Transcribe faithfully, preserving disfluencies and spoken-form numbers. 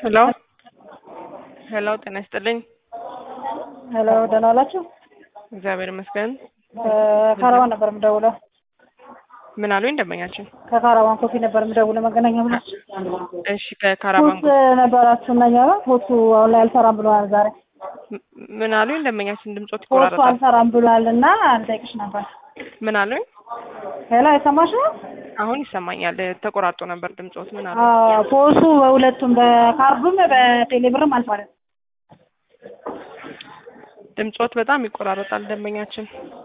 ሄሎ ሄሎ ጤና ይስጥልኝ። ሄሎ ደህና ዋላችሁ? እግዚአብሔር ይመስገን። ከካራዋን ነበር የምደውለው። ምን አሉኝ ደንበኛችን? ከካራዋን ኮፊ ነበር የምደውለው መገናኛ ብላችሁ። እሺ ከካራዋን ኮፊ ነበራችሁ እና ያው ኮቱ አሁን ላይ አልሰራም ብለዋል ዛሬ። ምን አሉኝ ደንበኛችን? ድምጾት ኮቱ ይቆራረጣል። አልሰራም ብለዋልና አልጠይቅሽ ነበር። ምን አሉኝ? ሄሎ አይሰማሽ ነው? አሁን ይሰማኛል። ተቆራርጦ ነበር ድምጾት። ምን አሉ? አዎ ኮቱ በሁለቱም በካርዱም በቴሌብርም አልፋለ። ድምጾት በጣም ይቆራረጣል ደንበኛችን።